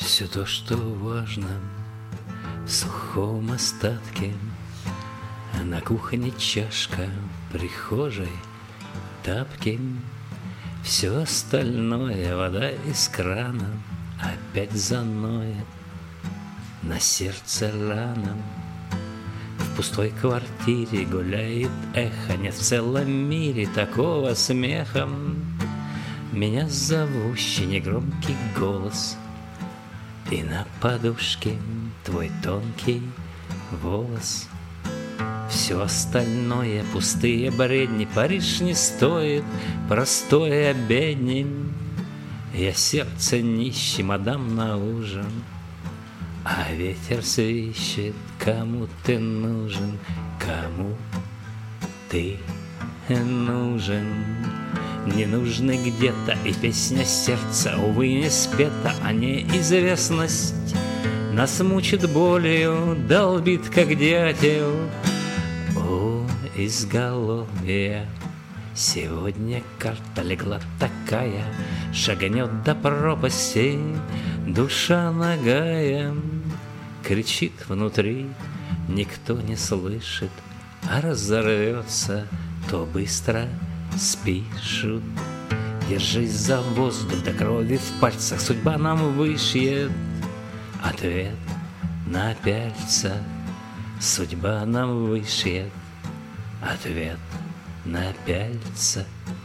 Все то, что важно в сухом остатке. На кухне чашка, в прихожей тапки. Все остальное, вода из крана, опять заноет на сердце рана. В пустой квартире гуляет эхо, нет в целом мире такого смеха. Меня зовущий негромкий голос, и на подушке твой тонкий волос. Все остальное пустые бредни, Париж не стоит простой обедни. Я сердце нищий, мадам на ужин, а ветер свищет. Кому ты нужен, кому ты нужен? Не нужны где-то и песня сердца, увы, не спета, а неизвестность нас мучит болью, долбит, как дятел у изголовья. Сегодня карта легла такая, шагнет до пропасти душа нагая. Кричит внутри, никто не слышит, а разорвется, то быстро спишут. Держись за воздух до крови в пальцах, судьба нам вышьет ответ на пяльцах. Судьба нам вышьет ответ на пяльцах.